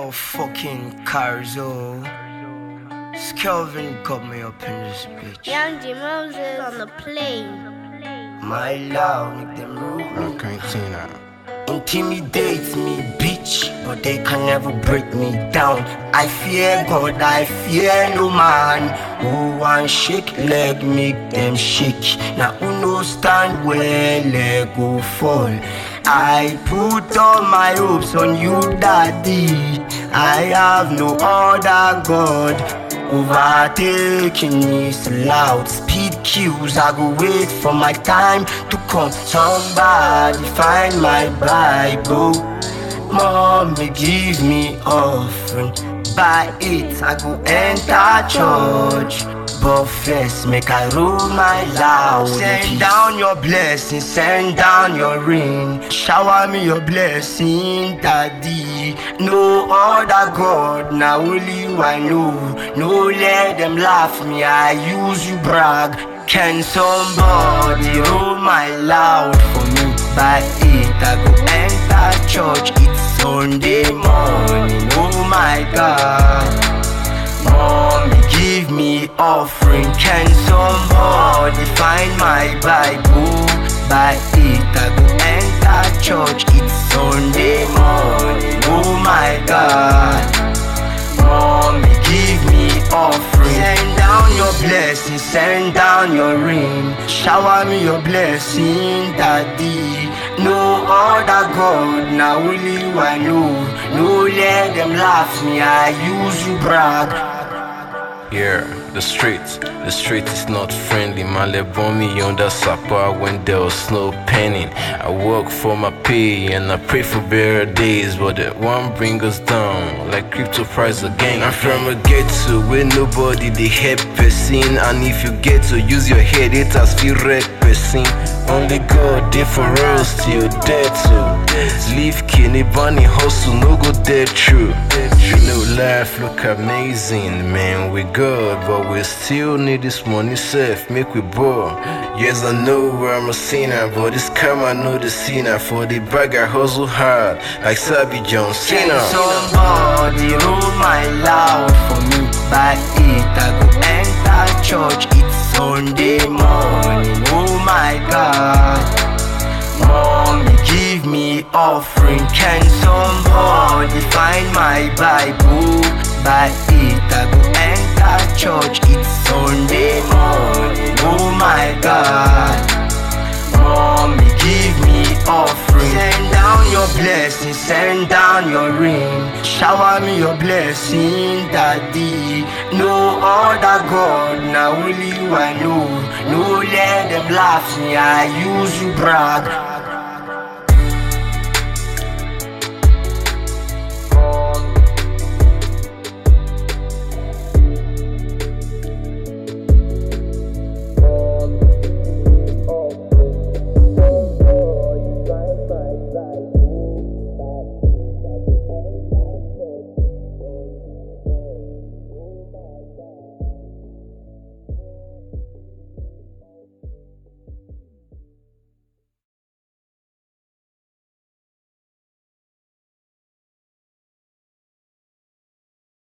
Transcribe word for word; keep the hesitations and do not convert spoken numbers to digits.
Yo, fucking Carzo. Skelvin got me up in this bitch. Young G Moses on the plane. My love, make them rule me. Cantina. Intimidate me, bitch, but they can never break me down. I fear God, I fear no man. Who want shake leg, make them shake. Now who no stand where leg go fall. I put all my hopes on you, daddy. I have no other God. Overtaking is loud. Speed queues, I go wait for my time to come. Somebody find my Bible. Mommy give me offering. By it I go enter church. But first make I roll my loud. Send down your blessing, send down your rain. Shower me your blessing, daddy. No other God, now only you I know. No let them laugh me, I use you brag. Can somebody roll my loud for me? By it I go enter church. It's Sunday morning, oh my God. Mommy give me offering. Can somebody find my Bible? By it I go enter church. It's Sunday morning, oh my God. Mommy give me offering. Send down your blessing, send down your rain. Shower me your blessing, daddy. No other God, now only you I know. No let them laugh me, I use you brag. Yeah, the street, the street is not friendly. Man, they born me on the supper when there was no penning. I work for my pay and I pray for better days, but that one bring us down like crypto price again. I'm from a ghetto where nobody they help person, and if you get to use your head, it has feel red person. Only God there for us till dead to leave Kenny Bunny hustle, no go dead true. You know life look amazing, man. We good, but we still need this money safe, make we bore. Yes, I know I'm a sinner, but this come I know the sinner. For the bag I hustle hard, like Sabi John Cena. Can somebody roll my loud for me? By it I go enter church. It's Sunday morning, oh my God. Mommy give me offering. Can somebody find my Bible? By it I go enter church. It's Sunday morning, oh my God. Mommy give me offering. Send down your blessing, send down your rain. Shower me your blessing, daddy. No other God, now only you I know. No let them laugh me, I use you brag.